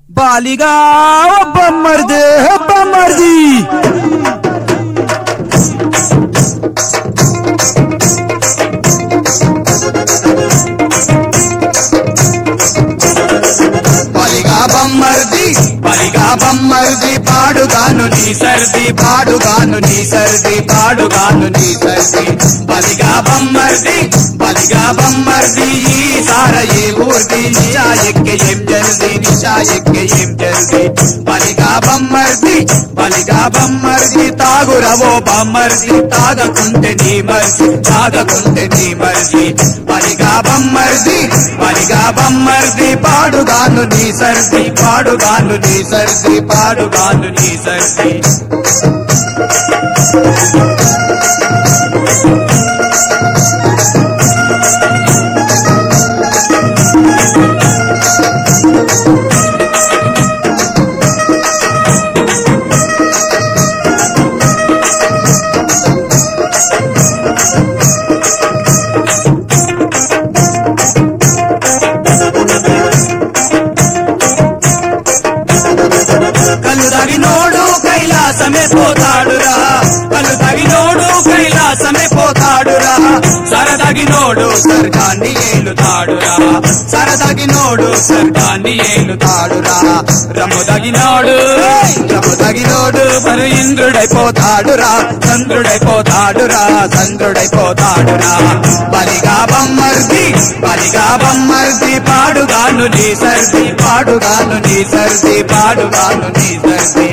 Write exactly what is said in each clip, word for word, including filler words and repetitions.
బాలిగా బొమ్మర్దే బొమ్మర్ది బలిగా బొమ్మర్ది బలిగా బొమ్మర్ది పాడుగాను నీ సర్ది పాడుగాను నీ సర్ది పాడుగాను నీ సర్ది బలిగా బొమ్మర్ది బలిగా బొమ్మర్ది ఈ సార ఏ ఊర్ది నిషా ఎక్కే ఏం జల్ది నిషా ఎక్కే ఏం జల్ది బలిగా బొమ్మర్ది బలిగా బొమ్మర్ది తాగురవో బొమ్మర్ది తాగకుంటే నీ మర్ది తాగకుంటే నీ మర్ది బలిగా బొమ్మర్ది బలిగా బొమ్మర్ది పాడుగాను నీ సర్ది పాడుగాను నీ సర్ది పాడుగాను నీ సర్ది కలు తగినోడు కైలాసమే పోతాడురా కలు తగినోడు కైలాసమే పోతాడురా సరదగినోడు స్వర్గాన్ని ఏలుతాడురా సరదగినోడు స్వర్గాన్ని ఏలుతాడురా రము తగినోడు రము తగినోడు మరి ఇంద్రుడైపోతాడురా చంద్రుడైపోతాడురా చంద్రుడైపోతాడురా బలిగా బొమ్మర్ది బలిగా బొమ్మర్ది పాడుగాను నీ సర్ది పాడుగాను నీ సర్ది పాడుగాను నీ సర్ది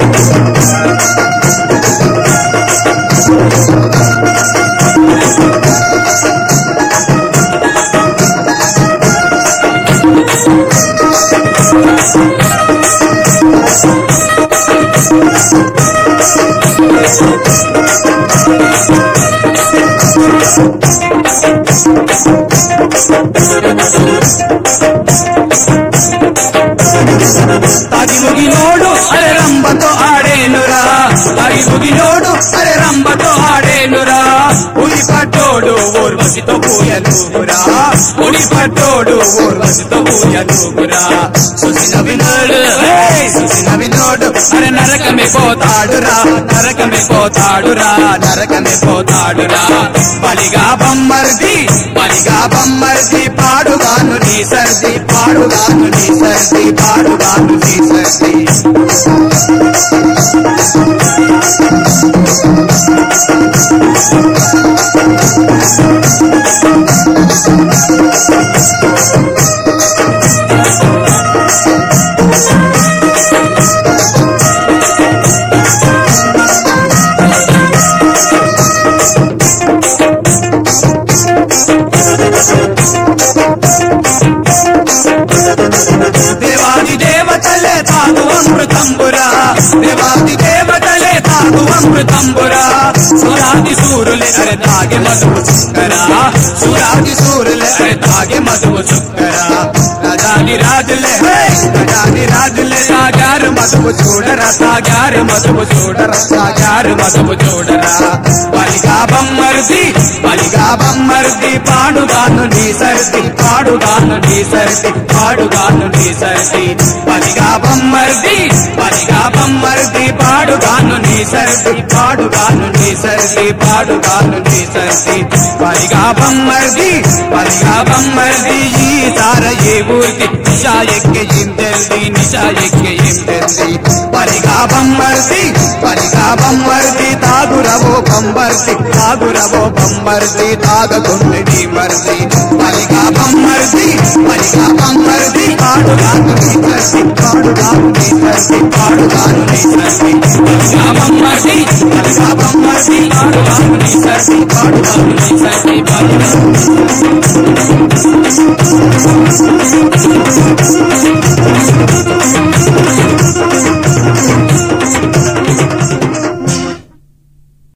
తాగి ముగినోడు అరే రంబతో ఆడేనురా తాగి ముగినోడు అరే రంబతో ఆడేనురా ఉరి పట్టోడు ఊర్వశితో పూయనురా ఉరి పట్టోడు ఊర్వశితో పూయనురా సుసిన వినోడు సుసిన వినోడు అరే నరకమే పోతాడురా నరకమే పోతాడురా నరకమే పోతాడురా బలిగా బొమ్మర్ది బలిగా బొమ్మర్ది పాడుగాను నీ సర్ది పాడుగాను నీ సర్ది పాడుగాను నీ సర్ది దేవాది దేవతలే తాగు అమృతంబురా దేవాది దేవతలే తాగు అమృతంబురా సురాది సూరులే అరే తాగే మధువు చుక్కరా సురాది సూరులే అరే తాగే మధువు చుక్కరా రాజాది రాజులే రాజాది రాజులే సాగారు మధువు చూడరా సాగారు మధువు చూడరా సాగారు మధువు చూడరా బలిగా బొమ్మర్ది బలిగా బొమ్మర్ది పాడుగాను నీ సర్ది పాడుగాను నీ సర్ది పాడుగాను నీ సర్ది బలిగా బొమ్మర్ది బలిగా బొమ్మర్ది పాడుగాను నీ సర్ది పాడుగాను నీ సర్ది పాడుగాను నీ సర్ది బలిగా బొమ్మర్ది బలిగా బొమ్మర్ది ఈ సార ఏ ఊర్ది నిషా ఎక్కే ఏం తెల్ది నిషా ఎక్కే ఏం తెల్ది బలిగా బొమ్మర్ది బలిగా బొమ్మర్ది తాగురవో బొమ్మర్ది తాగురవో బొమ్మర్ది తాగకుంటే నీ మర్ది బలిగా బొమ్మర్ది బలిగా బొమ్మర్ది పాడుగాను నీ సర్ది పాడుగాను నీ సర్ది పాడుగాను నీ సర్ది బలిగా బొమ్మర్ది బలిగా బొమ్మర్ది పాడుగాను నీ సర్ది పాడుగాను నీ సర్ది పాడుగాను